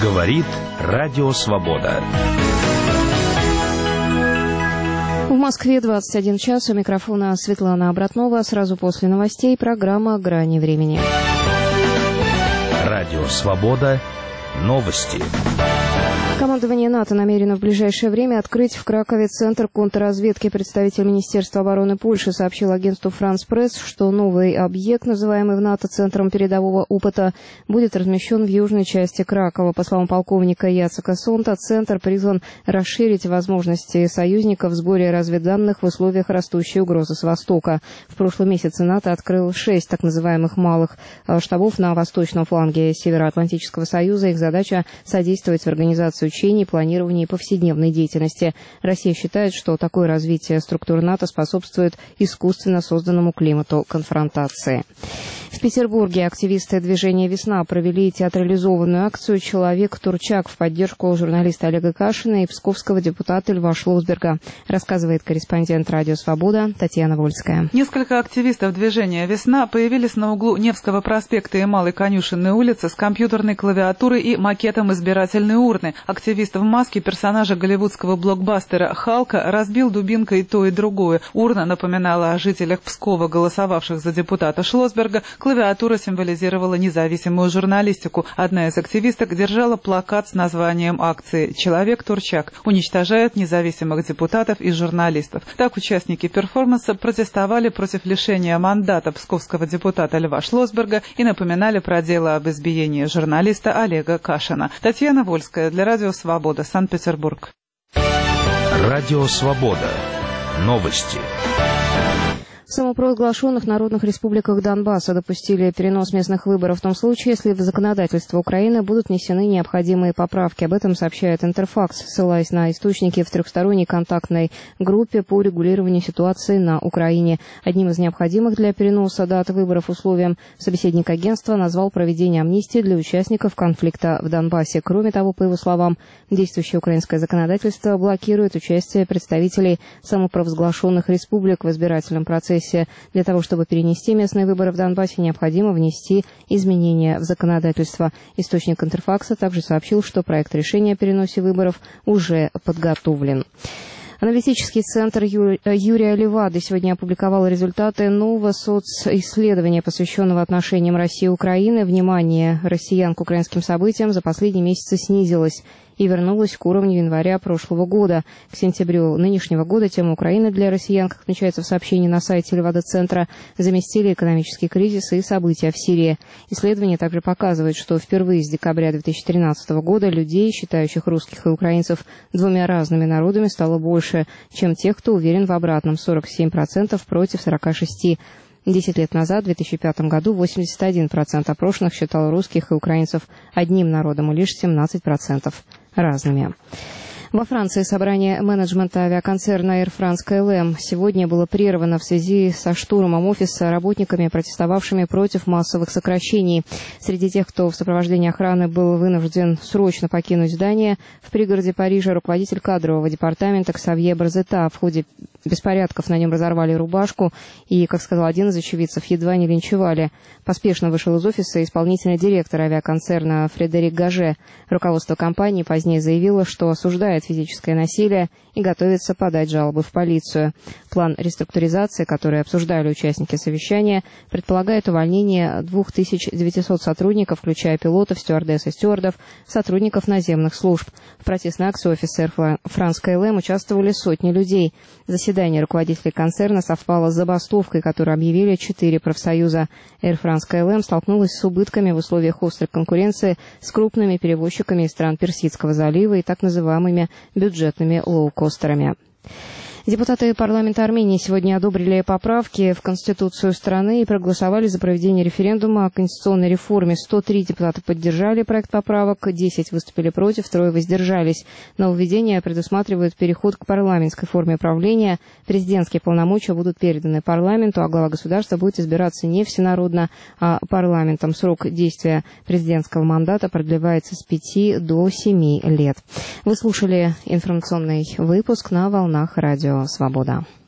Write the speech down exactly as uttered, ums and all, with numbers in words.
Говорит Радио Свобода. В Москве двадцать один час. У микрофона Светлана Обратнова. Сразу после новостей программа «Грани времени». Радио Свобода. Новости. Командование НАТО намерено в ближайшее время открыть в Кракове центр контрразведки. Представитель Министерства обороны Польши сообщил агентству «Франс Пресс», что новый объект, называемый в НАТО центром передового опыта, будет размещен в южной части Кракова. По словам полковника Яцека Сонта, центр призван расширить возможности союзников в сборе разведданных в условиях растущей угрозы с востока. В прошлом месяце НАТО открыл шесть так называемых малых штабов на восточном фланге Североатлантического союза. Их задача – содействовать в организации учений, планировании и повседневной деятельности. Россия считает, что такое развитие структур НАТО способствует искусственно созданному климату конфронтации. В Петербурге активисты движения «Весна» провели театрализованную акцию «Человек-Турчак» в поддержку журналиста Олега Кашина и псковского депутата Льва Шлосберга, рассказывает корреспондент «Радио Свобода» Татьяна Вольская. Несколько активистов движения «Весна» появились на углу Невского проспекта и Малой Конюшенной улицы с компьютерной клавиатурой и макетом избирательной урны. Активист в маске персонажа голливудского блокбастера «Халка» разбил дубинкой то и другое. Урна напоминала о жителях Пскова, голосовавших за депутата Шлосберга. Клавиатура символизировала независимую журналистику. Одна из активисток держала плакат с названием акции «Человек-Турчак» уничтожает независимых депутатов и журналистов. Так участники перформанса протестовали против лишения мандата псковского депутата Льва Шлосберга и напоминали про дело об избиении журналиста Олега Кашина. Татьяна Вольская для Радио Свобода, Санкт-Петербург. Радио Свобода. Новости. В самопровозглашенных народных республиках Донбасса допустили перенос местных выборов в том случае, если в законодательство Украины будут внесены необходимые поправки. Об этом сообщает Интерфакс, ссылаясь на источники в трехсторонней контактной группе по урегулированию ситуации на Украине. Одним из необходимых для переноса дат выборов условием собеседник агентства назвал проведение амнистии для участников конфликта в Донбассе. Кроме того, по его словам, действующее украинское законодательство блокирует участие представителей самопровозглашенных республик в избирательном процессе. Для того, чтобы перенести местные выборы в Донбассе, необходимо внести изменения в законодательство. Источник Интерфакса также сообщил, что проект решения о переносе выборов уже подготовлен. Аналитический центр Юрия Левады сегодня опубликовал результаты нового социсследования, посвященного отношениям России и Украины. Внимание россиян к украинским событиям за последние месяцы снизилось и вернулась к уровню января прошлого года. К сентябрю нынешнего года тему Украины для россиян, как отмечается в сообщении на сайте Левада-центра, заместили экономический кризис и события в Сирии. Исследование также показывает, что впервые с декабря две тысячи тринадцатого года людей, считающих русских и украинцев двумя разными народами, стало больше, чем тех, кто уверен в обратном – сорок семь процентов против сорока шести процентов. Десять лет назад, в две тысячи пятом году, восемьдесят один процент опрошенных считал русских и украинцев одним народом и лишь семнадцать процентов разными. Во Франции собрание менеджмента авиаконцерна Air France К Л М сегодня было прервано в связи со штурмом офиса работниками, протестовавшими против массовых сокращений. Среди тех, кто в сопровождении охраны был вынужден срочно покинуть здание, в пригороде Парижа руководитель кадрового департамента Ксавье Барзета. В ходе беспорядков на нем разорвали рубашку и, как сказал один из очевидцев, едва не линчевали. Поспешно вышел из офиса исполнительный директор авиаконцерна Фредерик Гаже. Руководство компании позднее заявило, что осуждает физическое насилие и готовится подать жалобы в полицию. План реструктуризации, который обсуждали участники совещания, предполагает увольнение двух тысяч девятисот сотрудников, включая пилотов, стюардесс и стюардов, сотрудников наземных служб. В протестной акции офиса Air France К Л М участвовали сотни людей. Заседание руководителей концерна совпало с забастовкой, которую объявили четыре профсоюза. Air France К Л М столкнулась с убытками в условиях острой конкуренции с крупными перевозчиками из стран Персидского залива и так называемыми бюджетными лоукостерами. Депутаты парламента Армении сегодня одобрили поправки в Конституцию страны и проголосовали за проведение референдума о конституционной реформе. сто три депутата поддержали проект поправок, десять выступили против, трое воздержались. Нововведения предусматривают переход к парламентской форме правления. Президентские полномочия будут переданы парламенту, а глава государства будет избираться не всенародно, а парламентом. Срок действия президентского мандата продлевается с пяти до семи лет. Вы слушали информационный выпуск на волнах Радио Свобода.